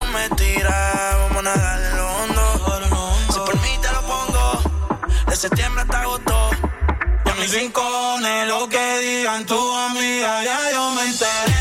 me tira, vamos a nadar en lo hondo. Si por mí te lo pongo, de septiembre hasta agosto. Y a mis rincones, lo que digan tu amiga, ya yo me enteré.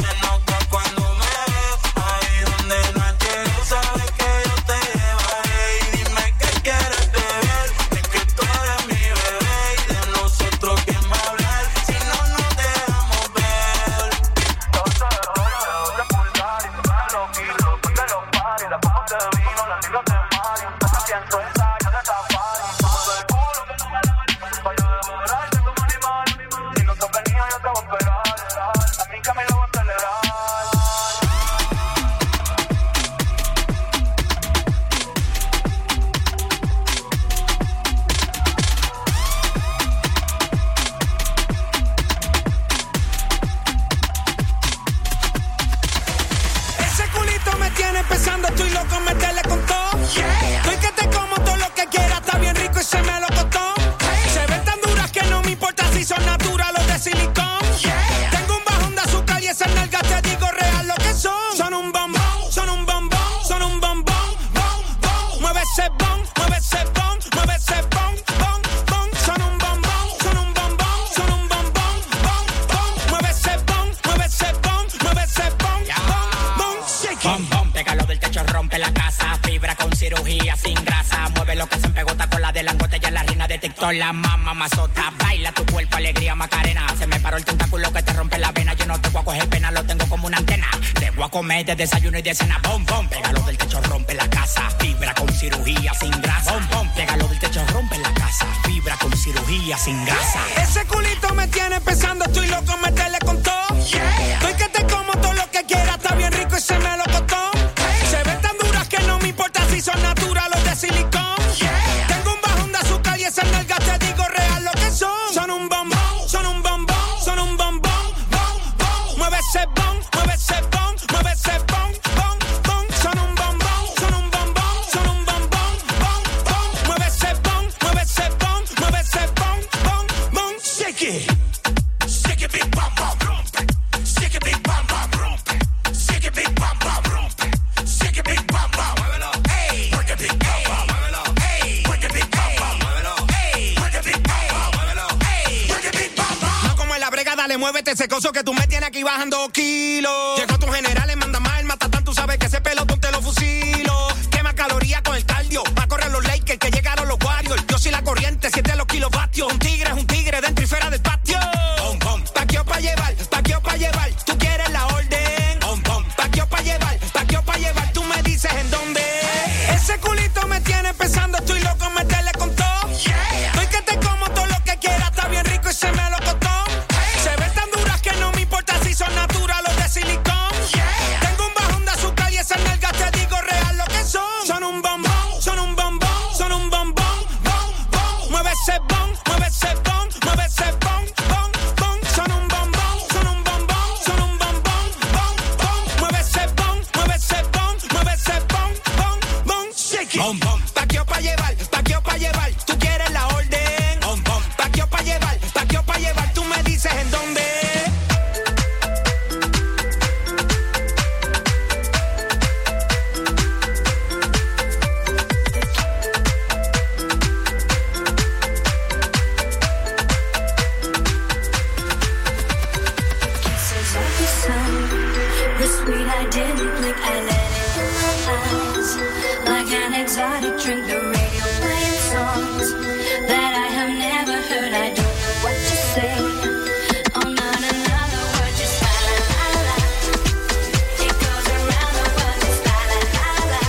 La mamá mazota, baila tu cuerpo, alegría, Macarena. Se me paró el tentáculo que te rompe la vena. Yo no te voy a coger pena, lo tengo como una antena. Te voy a comer de desayuno y de cena. Bom, bom, pégalo del techo, rompe la casa. Fibra con cirugía sin grasa. Bom, bom, pégalo del techo, rompe la casa. Fibra con cirugía sin grasa. Ese culito me tiene pensando, estoy loco, meterle con todo. Estoy que te como todo lo que quieras, está bien rico y se me lo costó. Se ven tan duras que no me importa si son naturales de silicón. Tengo un bajón de azúcar y esas nalgas te digo real lo que son. Son un bombón, son un bombón, son un bombón, bom, bom. Mueve ese bom, mueve ese bom, mueve ese bom, bom, bom. Son un bombón, son un bombón, son un bombón, bom, bom. Mueve ese bom, mueve ese bom, mueve ese bom, bom, bom. Shake it. Shake it, big bom, bom, rompe. Shake it, big bom, bom, rompe. Shake it, big bom, bom, rompe. Shake it, big bom, bom, muévelo, ey. Work it, big bom, bom, muévelo, ey. Work it, big bom, bom, muévelo, ey. Work it, big bom, bom, muévelo, ey. Work it, big bom, bom. No como en la brega, dale, muévete ese coso que tú me tienes aquí bajando kilos. Llegó tu general, le manda mal, matatán, tú sabes que ese pelotón te lo fusilo. Quema calorías con el cardio, va a correr los Lakers que llegaron los Warriors. Yo soy la corriente, 7 los kilovatios. Un tigre dentro y fuera del patio. Bom, bom. Paqueo pa' llevar, paqueo pa' llevar. Tú quieres la orden. Bom, bom. Paqueo pa' llevar, paqueo pa' llevar. Tú me dices en dónde. Ese culito me tiene pensando, estoy loco, meterle con todo. Estoy que te como todo lo que quieras, está bien rico y se me lo costó. Se ven tan duras que no me importa si son naturales de silicón. Tengo un bajón de azúcar y esas nalgas te digo real lo que son. Son un bombón, son un bombón, son un bombón, bom, bom. Mueve ese bom, mueve ese bom, mueve ese bom, bom, bom. Son un bombón, son un bombón, son un bombón, bom, bom. Mueve ese bom, mueve ese bom, mueve ese bom, bom, bom. Shake it. Bom, bom. Paqueo pa' llevar, paqueo pa' llevar. Tú quieres la orden. Bom, bom. Paqueo pa' llevar, paqueo pa' llevar. Tú me dices en dónde. Exotic drink, the radio playing songs that I have never heard. I don't know what to say. Oh, not another word, just la la la la. It goes around the world, just la la la la.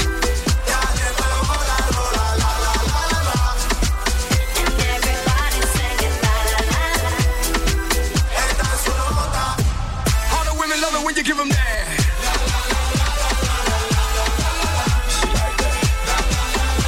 And everybody's singing la la la la. All the women love it when you give them that.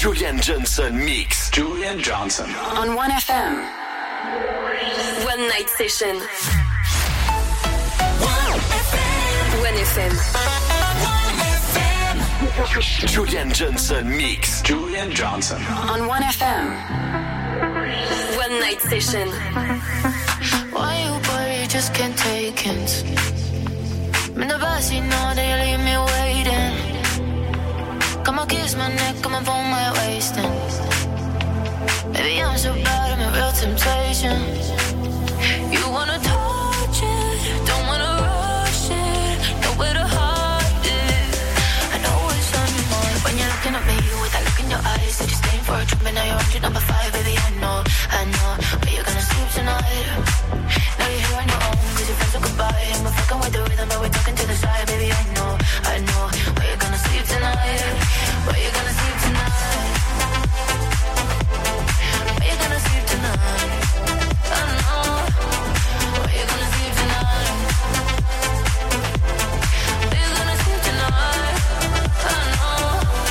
Julian Johnson Mix. Julian Johnson. On 1FM. One Night Session. 1FM. Julian Johnson Mix. Julian Johnson. On 1FM. One Night Session. Why you worry, just can't take hints. I'm in the backseat now, they leave me waiting. Come on, kiss my neck, come on, pull my waist in. Baby, I'm so bad, I'm a real temptation. You wanna touch it, don't wanna rush it, nowhere to hide it. I know it's on your mind when you're looking at me with that look in your eyes. Said you're staying for a trip and now you're on to number 5. Baby, I know, but you're gonna sleep tonight. Now you're here on your own, cause your friends will goodbye. And we're fucking with the rhythm, but we're talking to the side. Baby, I know, where you're gonna sleep tonight. Where you gonna sleep tonight? Where you gonna sleep tonight? I know. Where you gonna sleep tonight? Where you gonna sleep tonight? I know.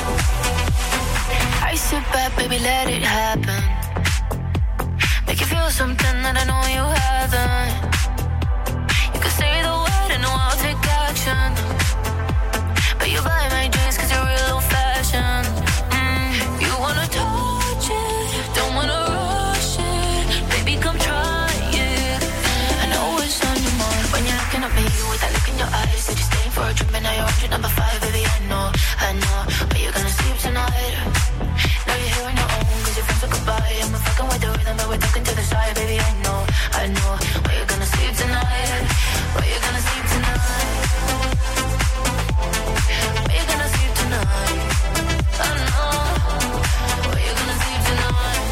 I sit back, baby, let it happen. Make you feel something that I know you haven't. You can say the word and I'll take action. But you buy my drinks cause you're real old-fashioned. You wanna touch it, don't wanna rush it. Baby, come try it. I know it's on your mind when you're looking at me with that look in your eyes. Said you're staying for a trip and now you're on to number 5. Baby, I know, but you're gonna sleep tonight. Now you're here on your own cause your friends will goodbye. And we're fucking with the rhythm, but we're talking to the side. Baby, I know, where you're gonna sleep tonight. Where you gonna sleep tonight. Where you gonna sleep tonight? I know. Where you gonna sleep tonight?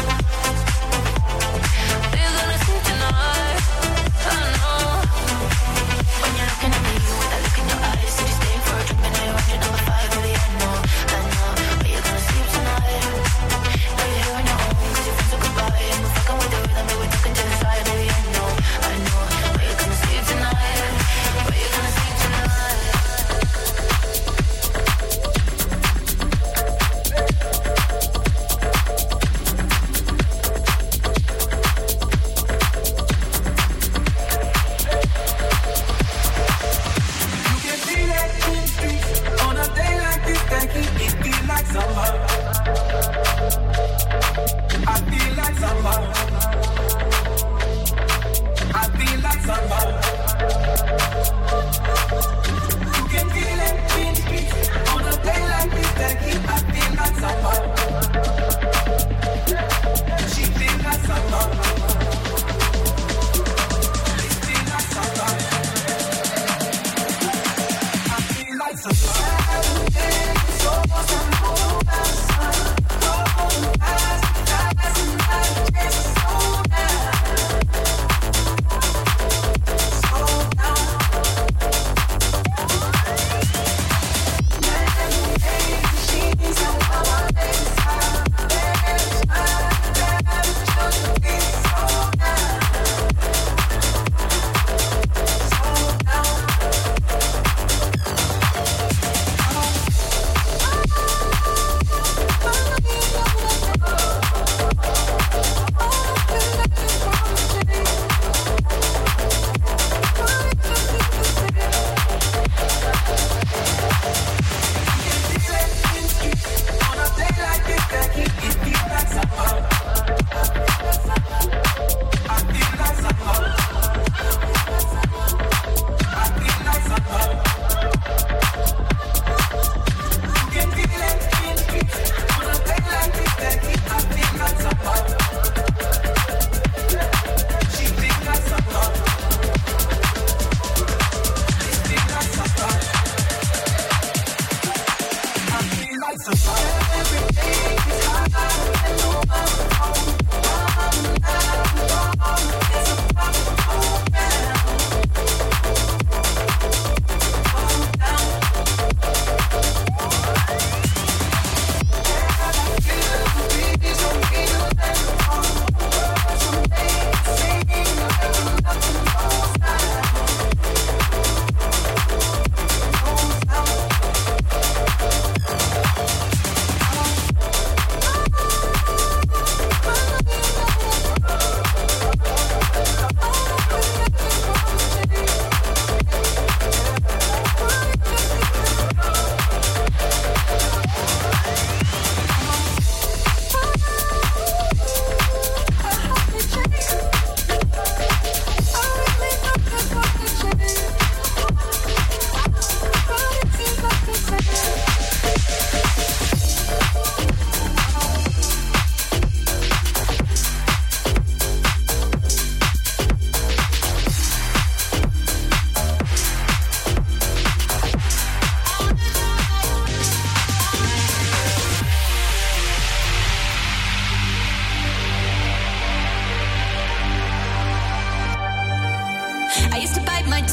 Where you gonna sleep tonight? I know. When you're looking at me with that look in your eyes, said you're staying for a drink and now you're on your number 5. Baby, I know. Where you gonna sleep tonight? Now you're here on your own 'cause your friends will goodbye. And we're fucking with the rhythm.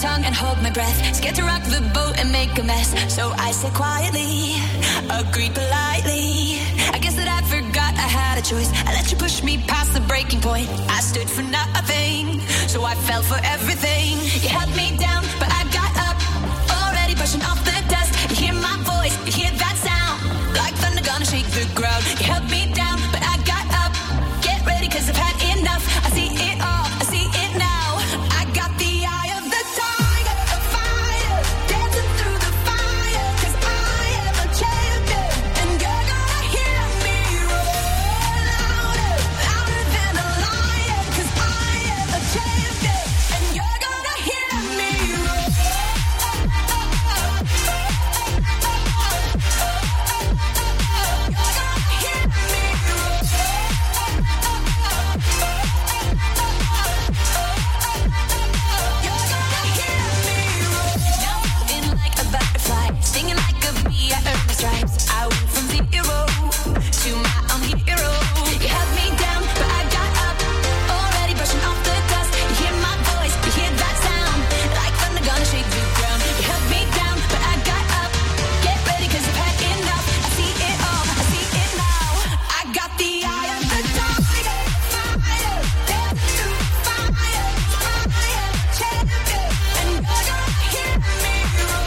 tongue and hold my breath. Scared to rock the boat and make a mess. So I said quietly, agreed politely. I guess that I forgot I had a choice. I let you push me past the breaking point. I stood for nothing, so I fell for everything. You held me down, but I got up. Already brushing off the dust. You hear my voice, you hear that sound. Like thunder gonna shake the ground. You held me down, but I got up. Get ready, cause I've had enough. I see it all, I see it now. I got the eye of the tiger, a fire, dancing through the fire. Cause I am a champion, and you're gonna hear me roar louder, louder than a lion. Cause I am a champion, and you're gonna hear me roar. Stinging like a bee, I earned my stripes. I went from zero to my own hero. You held me down, but I got up. Already brushing off the dust. You hear my voice, you hear that sound. Like thunder gonna shake the ground. You held me down, but I got up. Get ready, cause I've had enough. I see it all, I see it now. I got the eye of the tiger, fire, dancing through the fire. I am a champion, and you're gonna hear me roar.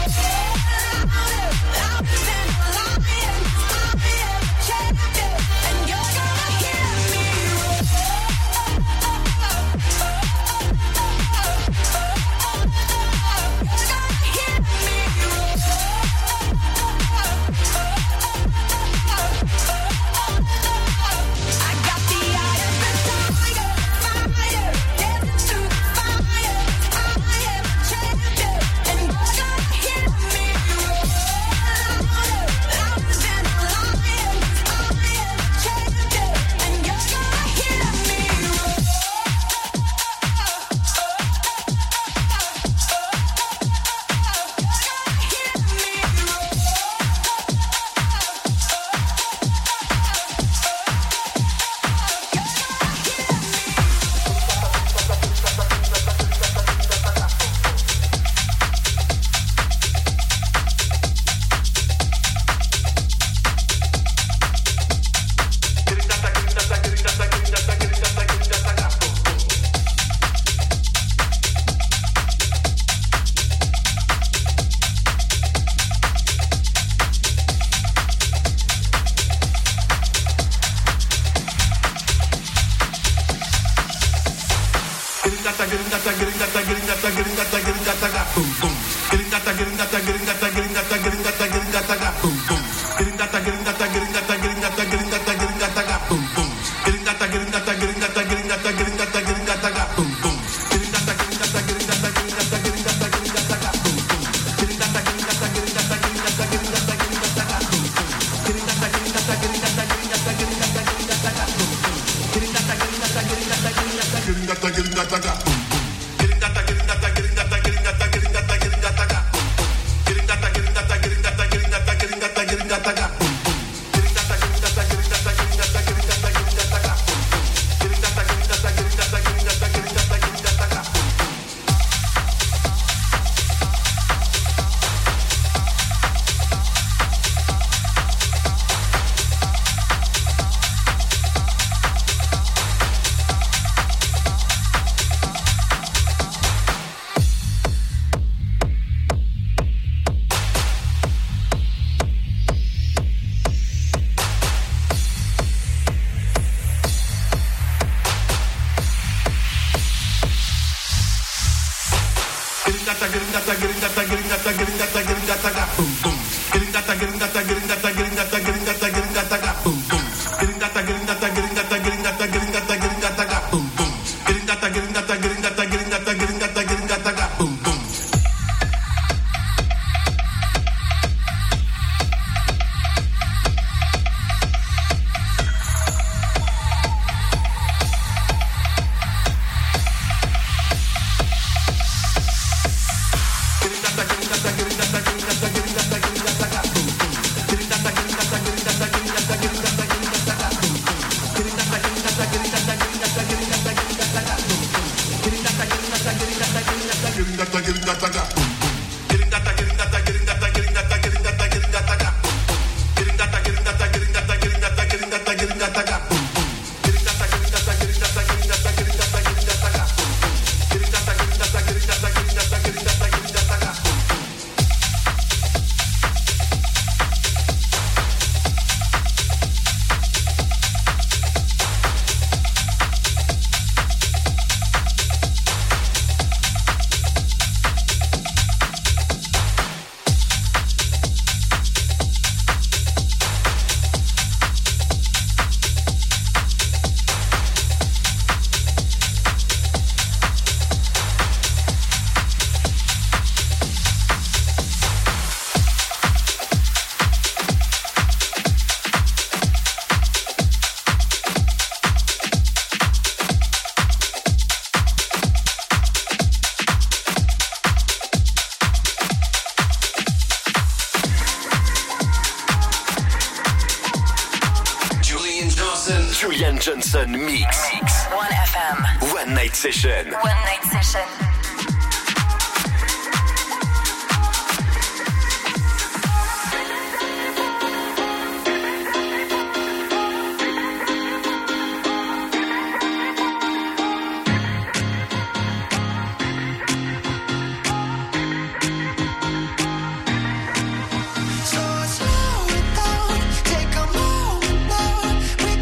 Julian Johnson Mix. 1FM. One Night Session. One Night Session.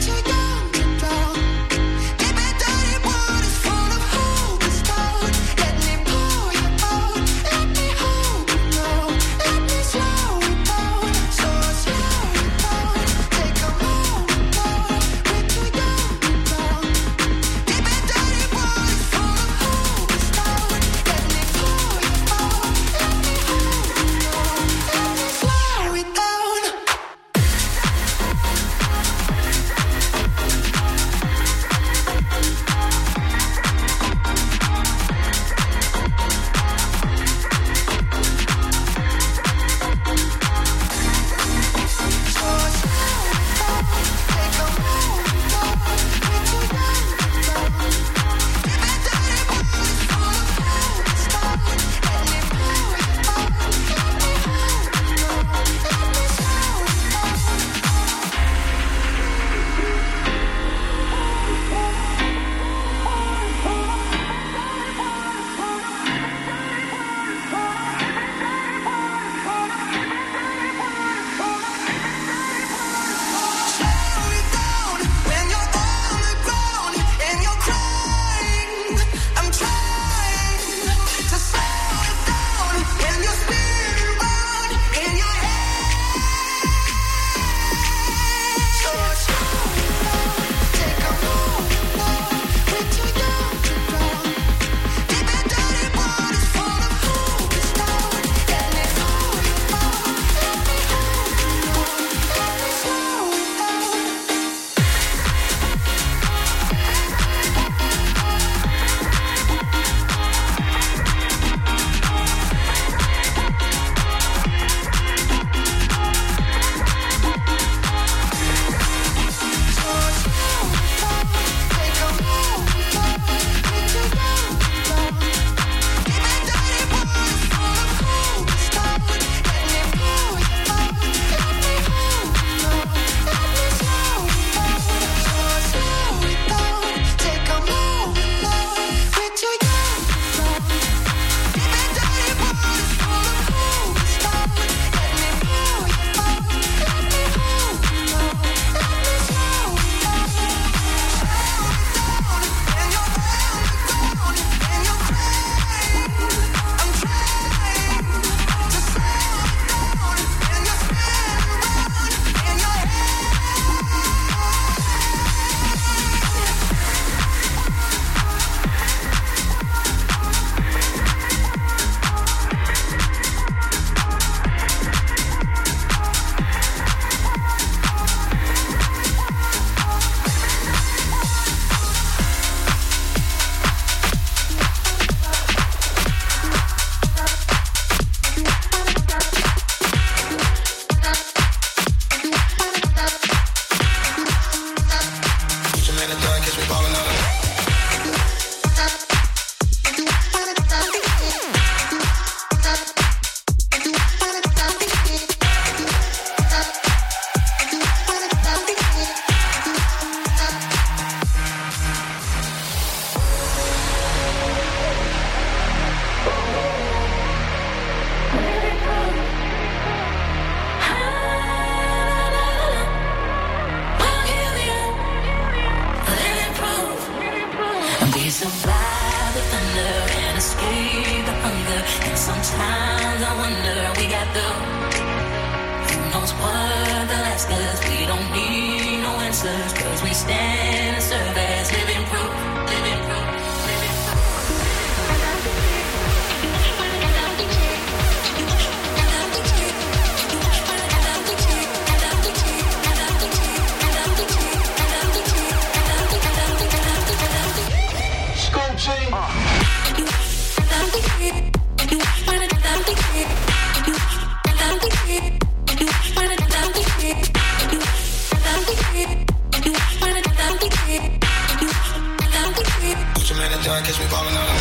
Deep and dirty waters full of hope and stone. Let We survive the thunder and escape the hunger. And sometimes I wonder we got who knows what they'll ask us. We don't need no answers, cause we stand and serve as living proof, living proof. Put your man in dark, catch me ballin' out.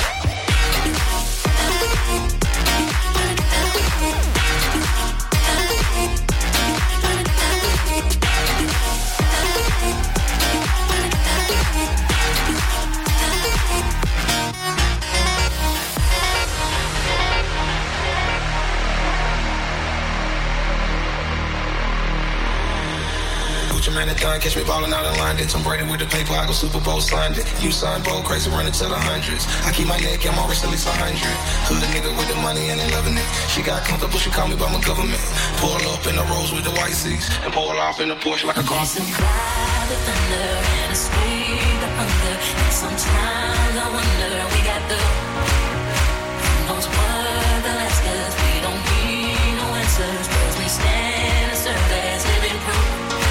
Man, the catch me ballin' out in London. Tom Brady with the paper, I go Super Bowl signed it. You sign bold, crazy, running to the hundreds. I keep my neck and my wrist at least 100. Hood a nigga with the money and they loving it. She got comfortable, she call me by my government. Pull up in the Rolls with the white seats and pull off in the Porsche like a car. We survive the thunder and escape the hunger. And sometimes I wonder we got who knows what they'll ask us. We don't need no answers, cause we stand and serve as living proof.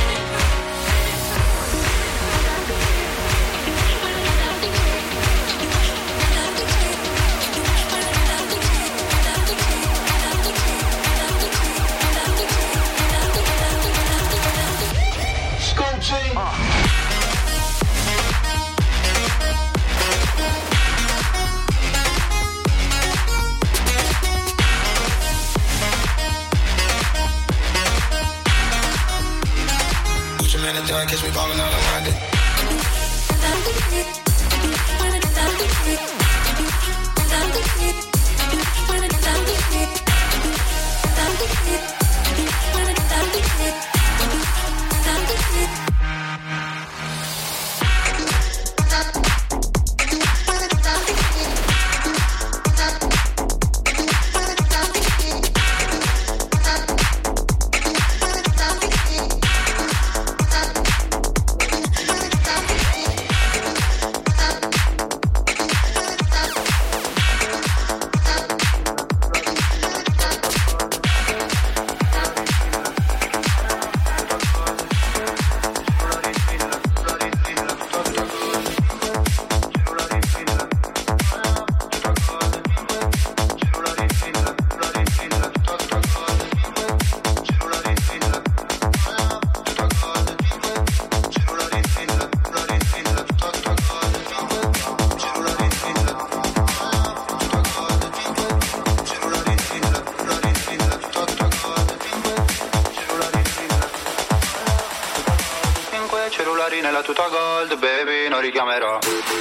Catch me ballin' out in London. Nella tuta gold, baby, non richiamerò.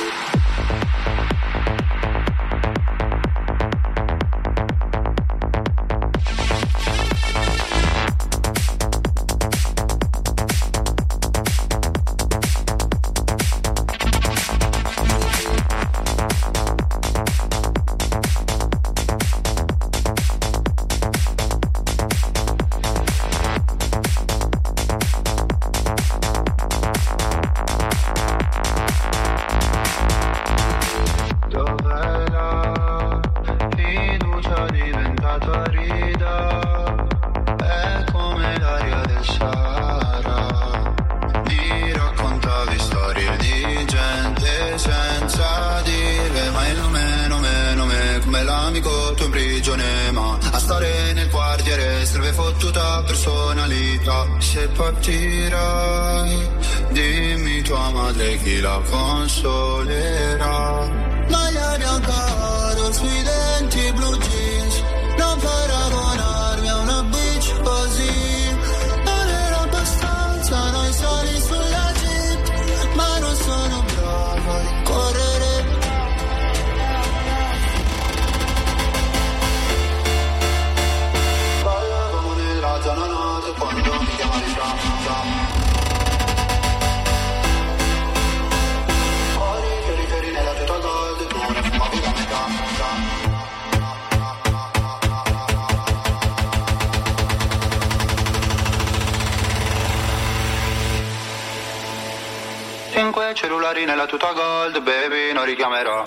Se partirai, dimmi tua madre chi la consolerà. Maglia bianca oro sui denti, blue jeans, non paragonarmi a una bitch così. Non era abbastanza noi soli sulla jeep, ma non sono bravo a rincorrere. Ballavamo nella zona notte quando mi chiamavi fuori, fiori nella tuta cellulari nella tuta gold, baby, non richiamerò.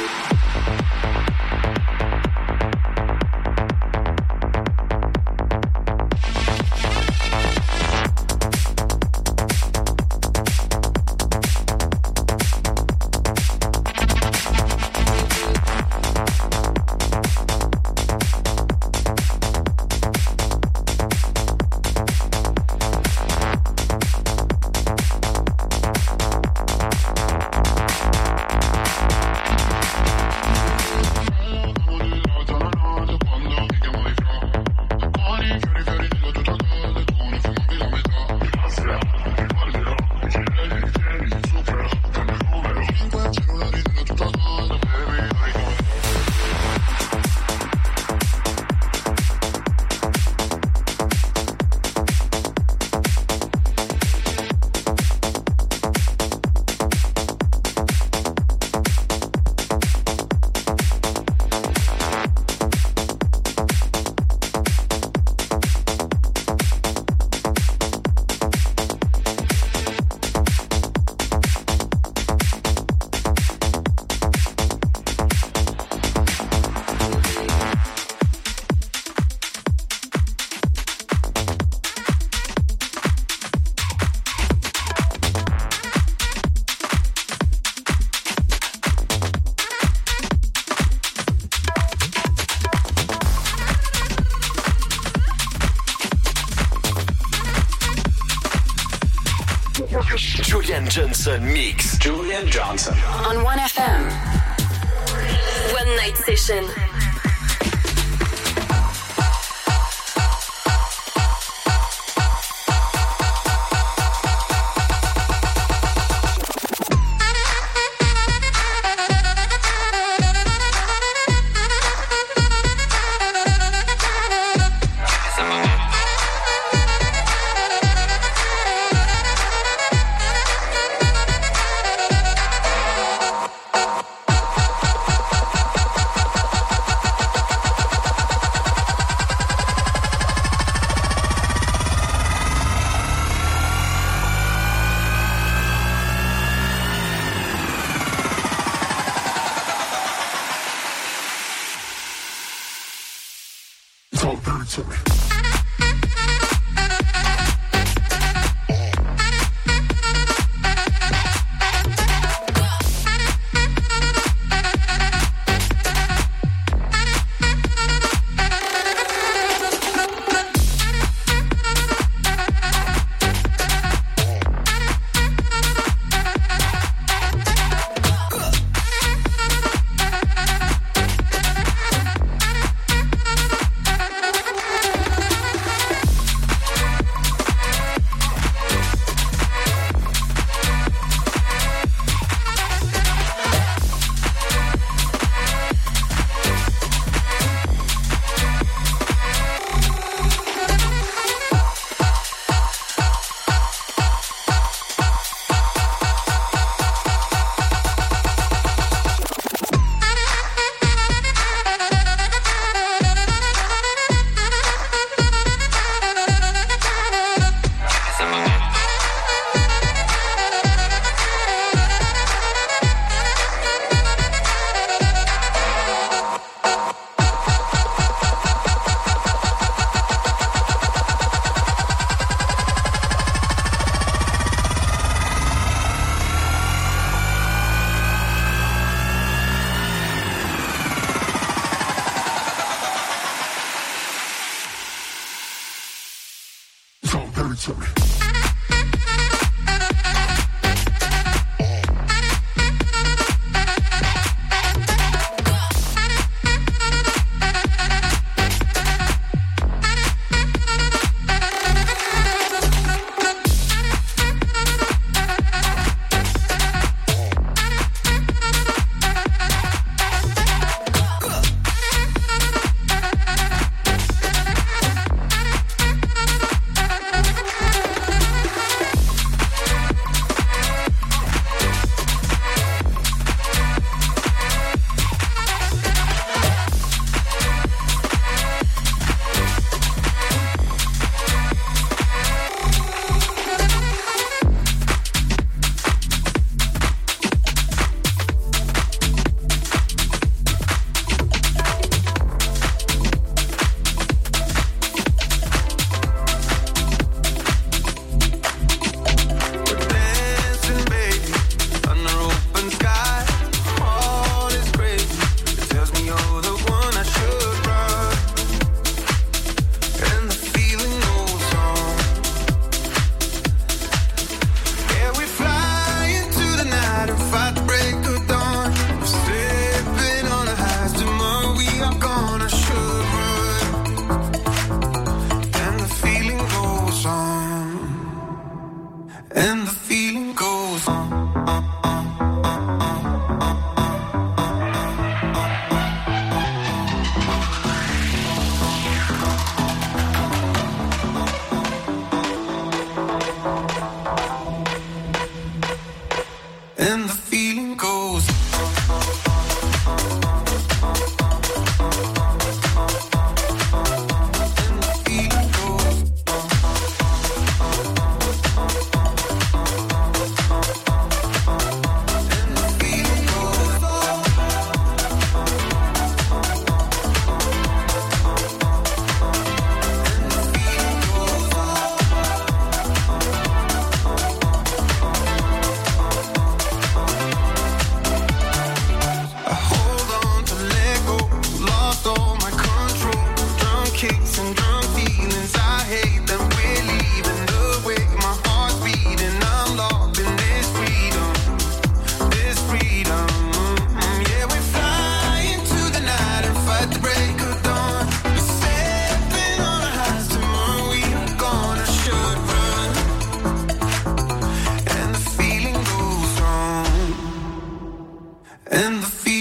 Julian Johnson Mix. Julian Johnson. On 1FM. One Night Session.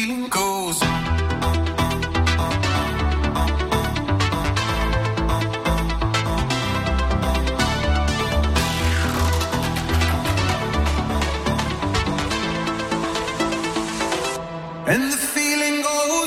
feeling goes on. And the feeling goes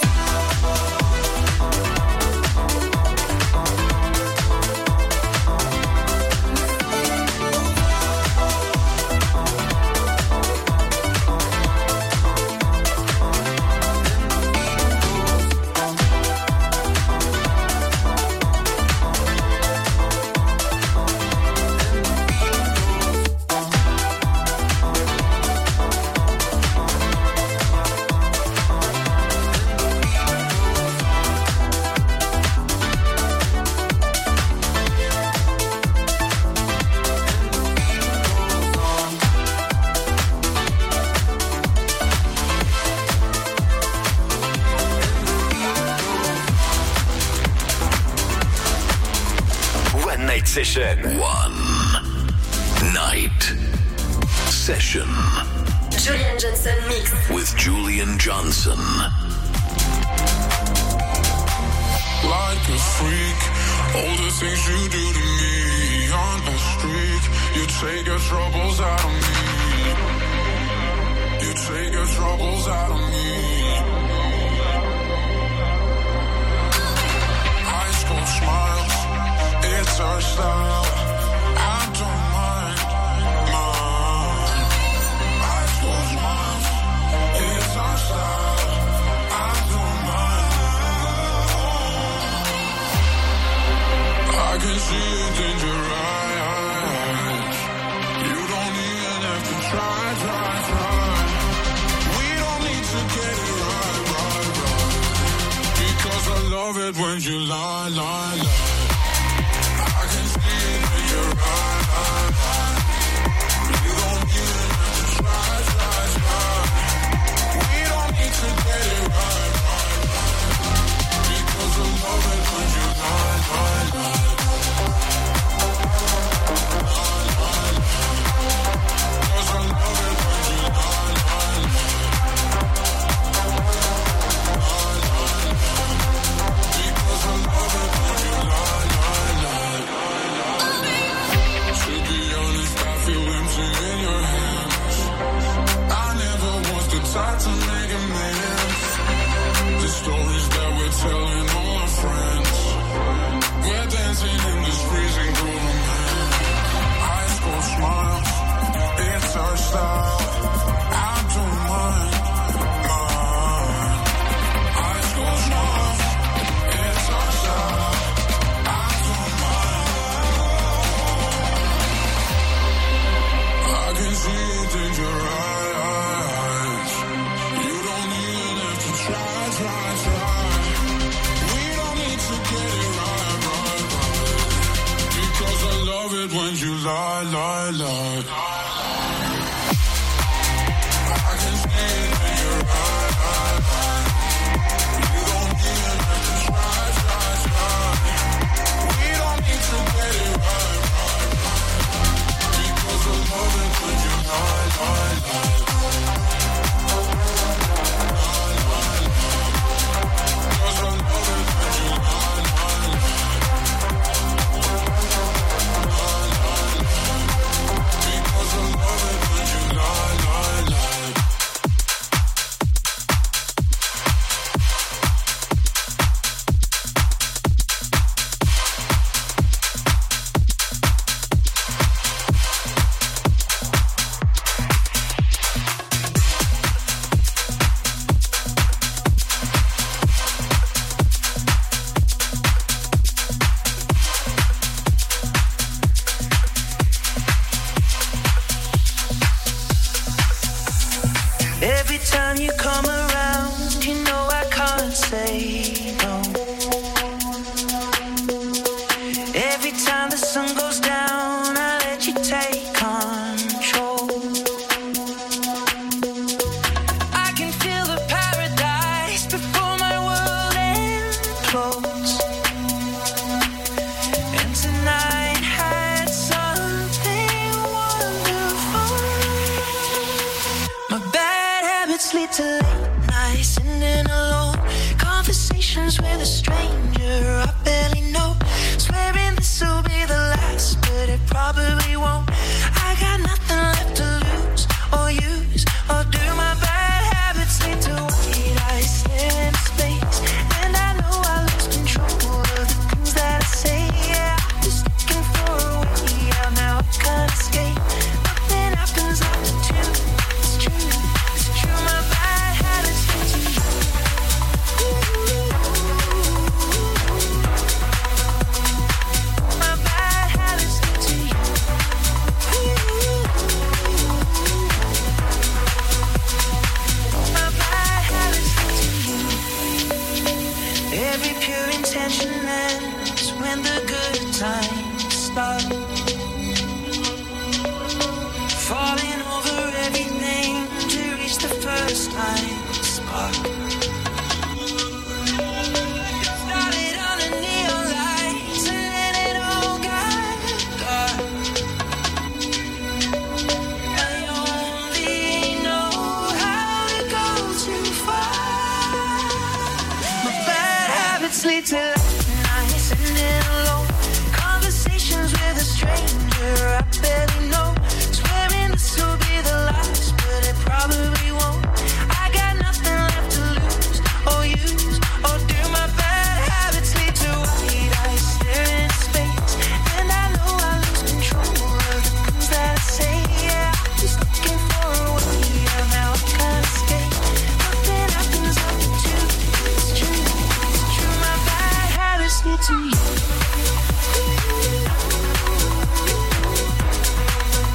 Session. One night session. Julian Johnson Mix. With Julian Johnson. Like a freak, all the things you do to me on a streak. You take your troubles out of me. You take your troubles out of me. High school smiles. It's our style. I don't mind. High school smiles. It's our style. I don't mind. I can see it in your eyes. You don't even have to try. We don't need to get it right. Because I love it when you lie. To make amends. The stories that we're telling all our friends. We're dancing in this freezing cold man. High school smiles, it's our style. I don't mind. High school smiles, it's our style. I don't mind. I can see it in your eyes. When you lie. I can see it in your eyes. You don't even have to try. We don't need to get it right. Because I love it when you lie. Because I love it when you lie. Because I Conversations with a stranger I barely know. Swearing this will be the last, but it probably won't. I got nothing left to lose or use or do. My bad habits lead to white eyes staring into space, and I know I lose control of the things that I say. Yeah, I'm just looking for a way out now. I can't escape. Nothing happens after two. It's true, it's true. My bad habits lead to you. My bad habits lead to you. My bad habits lead to you. Every pure intention ends when the good times start. Falling over everything to reach the first time spark. Started on a neon lights and then it all got dark. I only know how to go too far. My bad habits lead to late nights and then alone. Conversations with a stranger I barely know. Swearing this will be the last, but it probably won't. I got nothing left to lose or use or do. My bad habits lead to white eyes staring into space, and I know I lose control of the things that I say. Yeah, I'm just looking for a way out now. I can't escape. Nothing happens after two. It's true, it's true. My bad habits lead to you.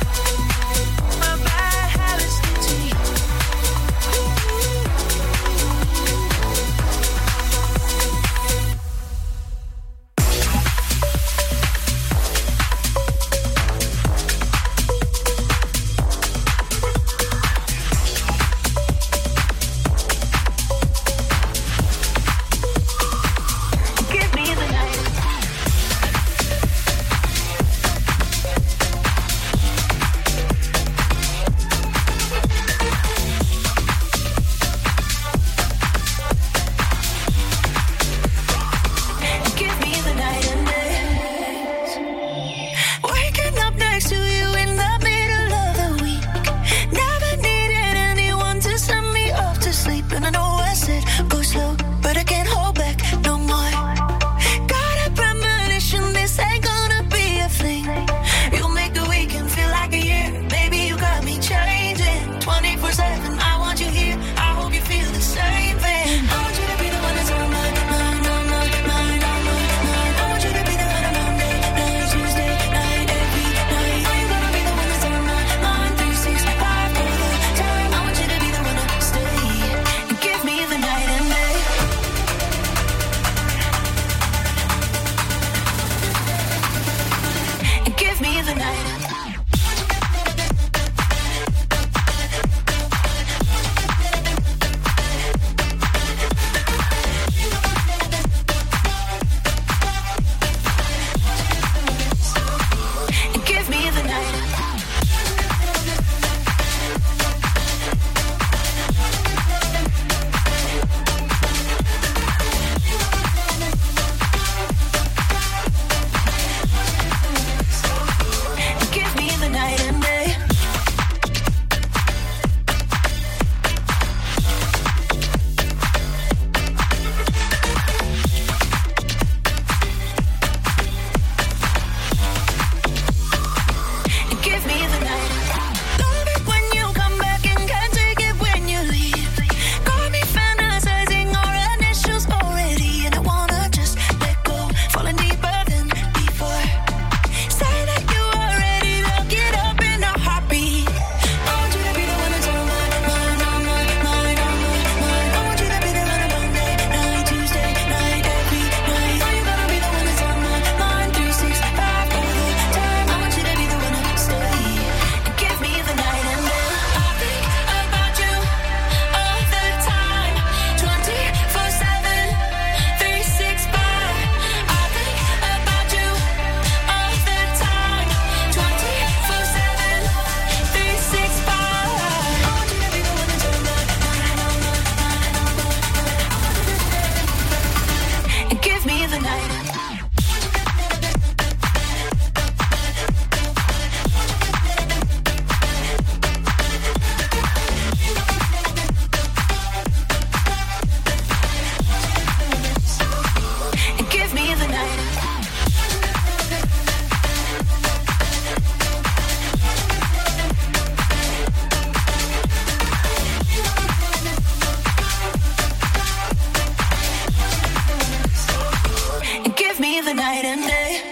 the night and day.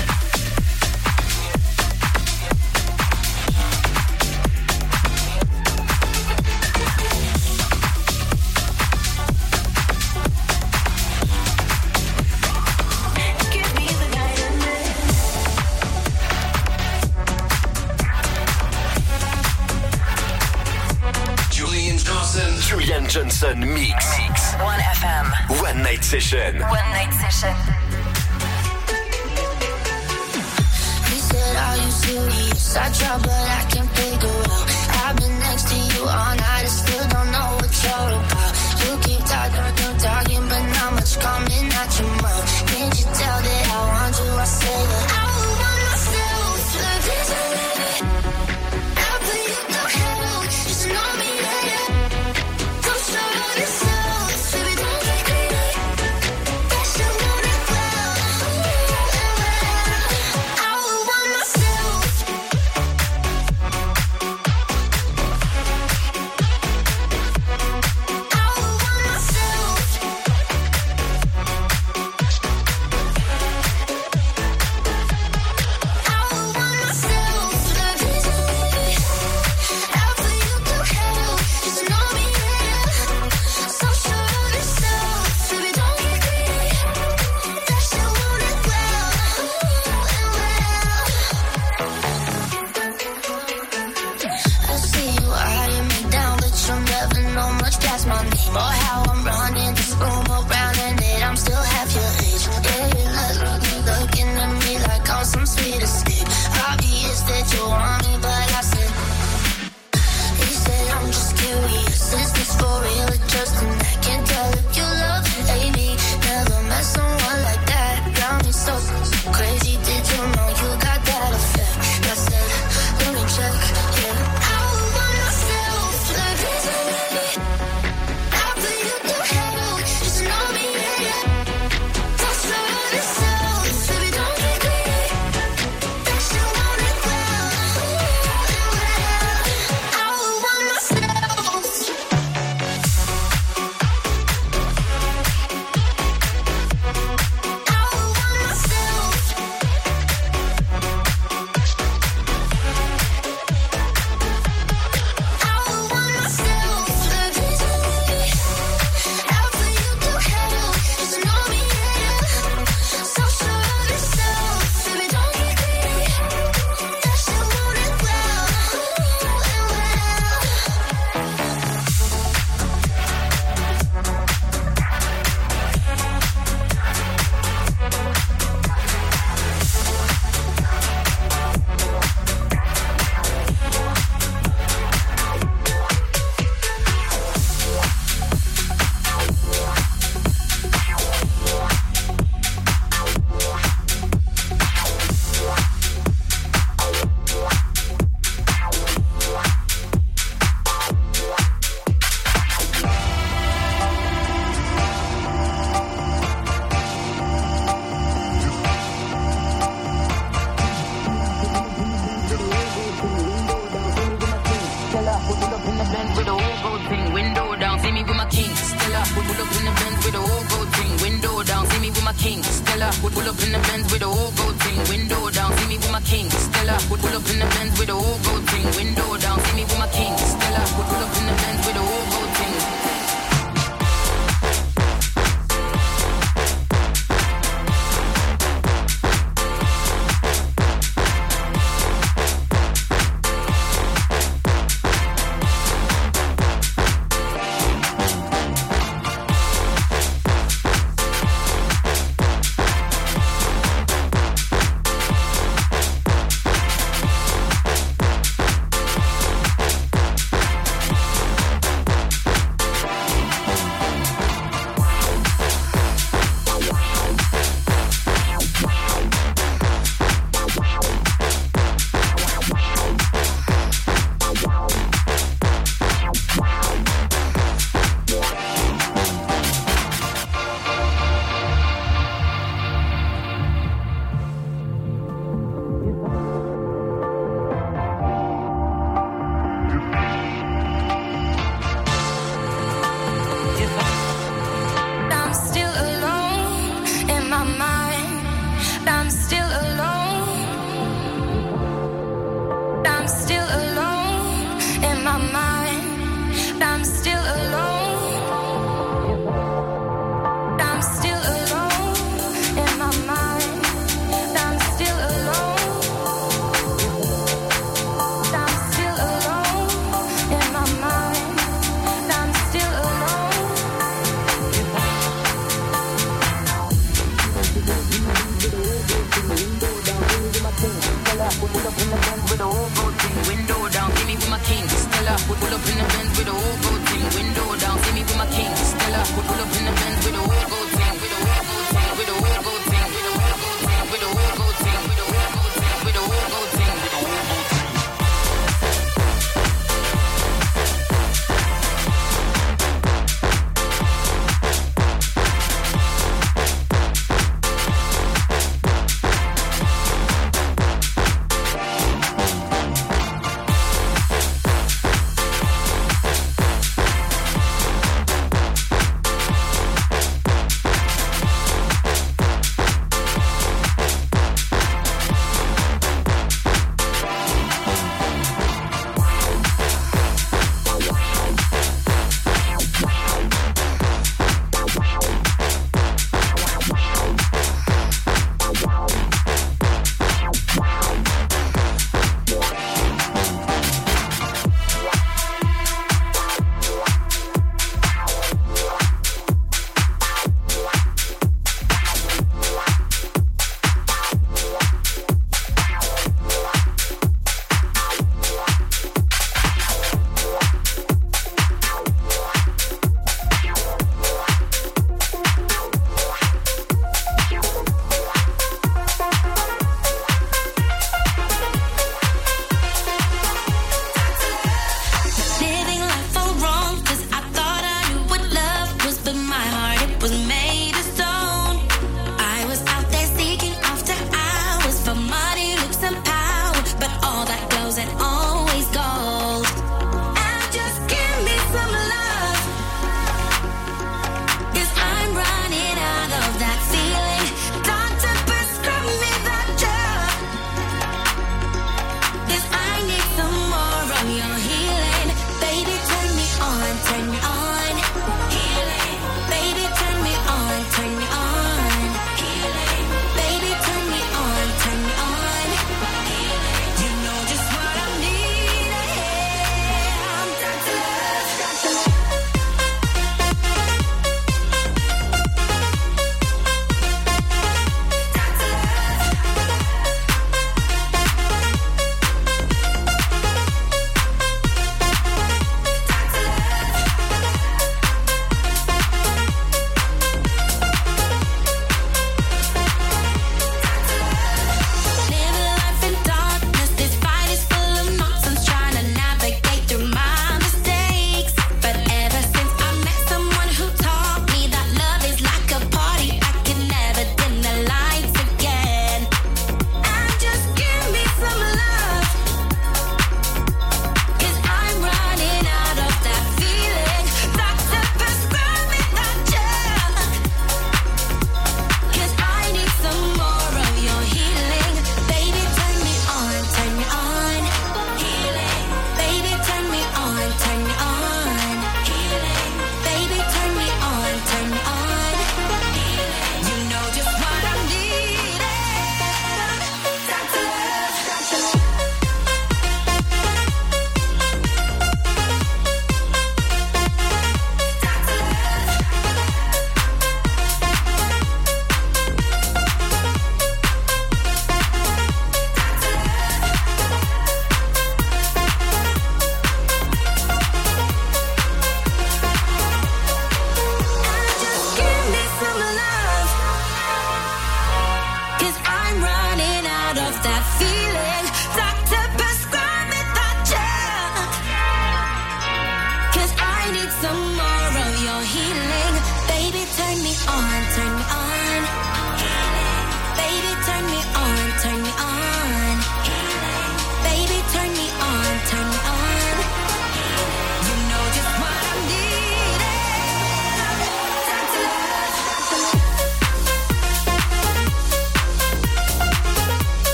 Julian Johnson Mix. 1FM. One Night Session. One Night Session. He said, are you serious? I tried, but I can't figure out. I've been next to you all night and still don't know what you're about. You keep talking, but not much coming out your mouth. Can't you tell that I want you? I say that I would want myself to the vision. I'll put you to hell, just know me.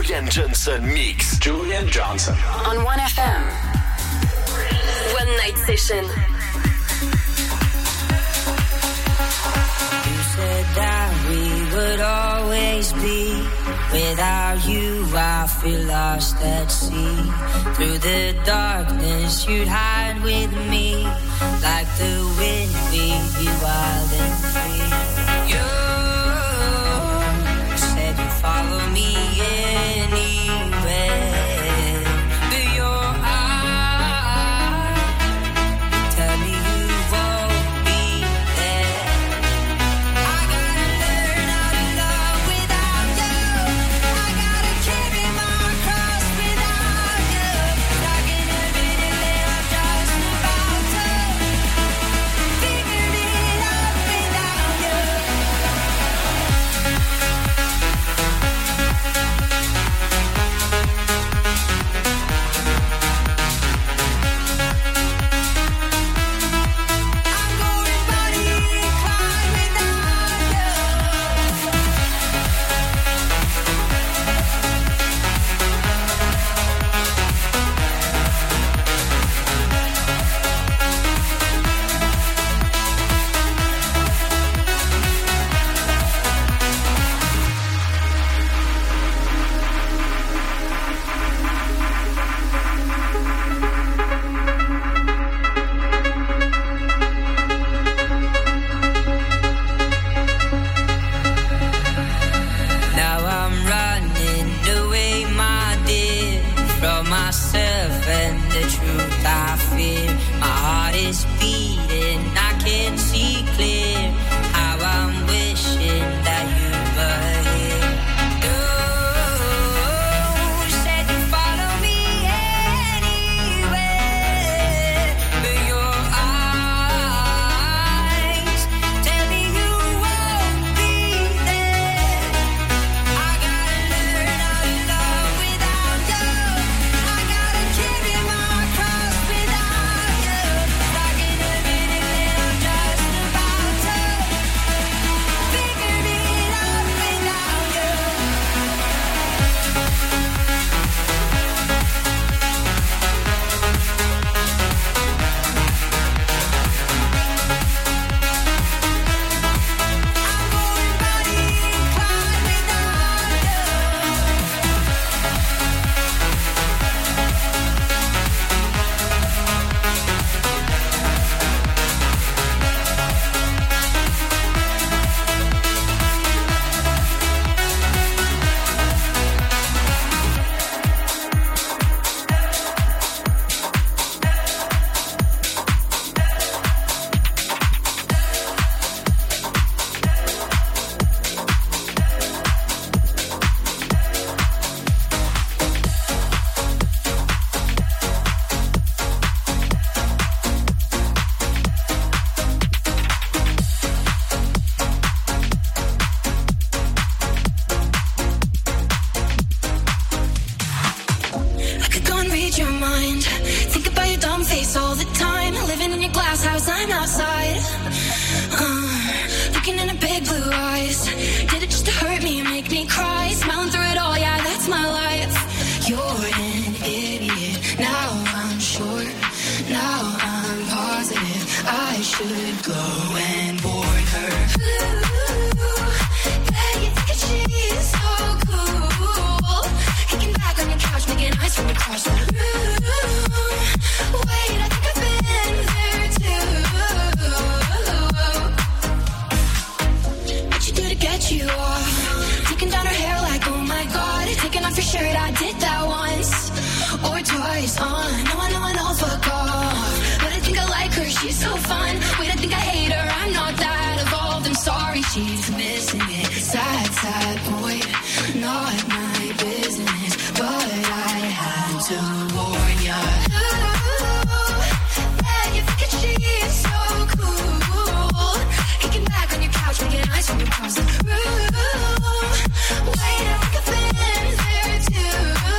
Julian Johnson Mix. Julian Johnson. On 1FM. One Night Session. You said that we would always be. Without you, I feel lost at sea. Through the darkness, you'd hide with me. Like the wind, we'd be wild and free. You said you'd follow me anywhere. But your eyes tell me you won't be there. I gotta learn how to love without you. I gotta carry my cross without you. Like in a minute, I'm just about to figure it out without you. Now I'm running away, my dear, from myself and the truth I fear. My heart is beating, I can't see clear. How I'm wishing that you were here. You said you'd follow me anywhere, but your eyes tell me you won't be there. I gotta learn how to love without you. I gotta carry my cross without you. Like in a minute, I'm just about to figure it out without you. I could go and read your mind. Think about your dumb face all the time. Living in your glass house, I'm outside. Looking in her big blue eyes. Did it just to hurt me and make me cry? Smiling through it all, yeah, that's my life. You're an idiot. Now I'm sure. Now I'm positive. I should go and warn her. Ooh, yeah, you think that she's so cool. Kicking back on your couch, making eyes from across the room. Wait, I think I've been there too. What you do to get you off? Taking down her hair like, oh my god. Taking off your shirt, I did that once or twice. No, I know, fuck off. But I think I like her, she's so fun. Wait, I think I hate her, I'm not that evolved. I'm sorry, she's missing it. Sad, sad boy, not my business. But I had to warn ya. Ooh, yeah, you think that she's so cool. Kicking back on your couch, making eyes from across the room. Wait, I think I've been there too.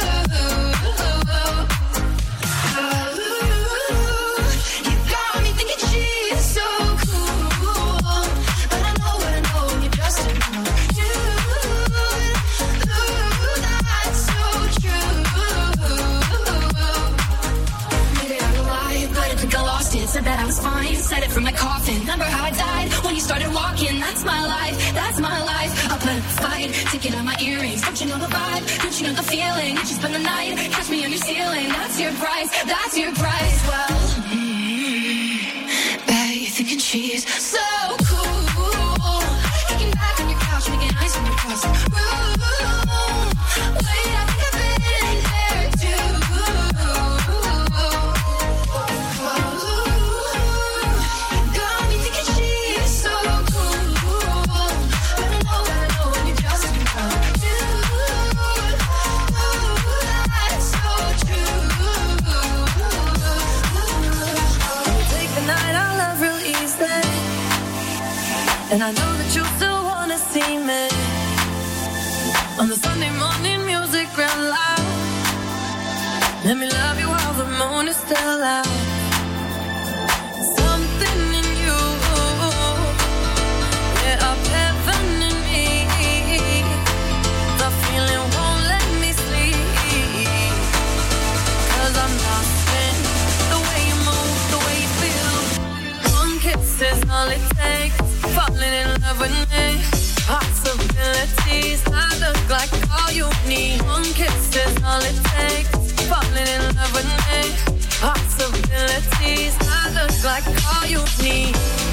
You got me thinking she's so cool, but I know what I know, and you just don't know. that I was fine. Said it from my coffin. Remember how I died when you started walking. That's my life, that's my life. I'll put a fight, taking out my earrings. Don't you know the vibe? Don't you know the feeling? You spend the night, catch me on your ceiling. That's your price, that's your price. Well, babe, you're thinking she's so cool. Kicking back on your couch, making ice on your cross. Wait, I think I've been there too. Got me thinking she's so cool. Better know when you're just in front. Dude, that's so true. Take the night out love real easy, and I know that you still wanna see me. On the Sunday morning music real loud. Let me love you while the moon is still out. Something in you lit up heaven in me. The feeling won't let me sleep. 'Cause I'm lost in the way you move, the way you feel. One kiss is all it takes. Falling in love with me. Possibilities, I look like all you need. One kiss is all it takes. Falling in love with me. Possibilities, I look like all you need.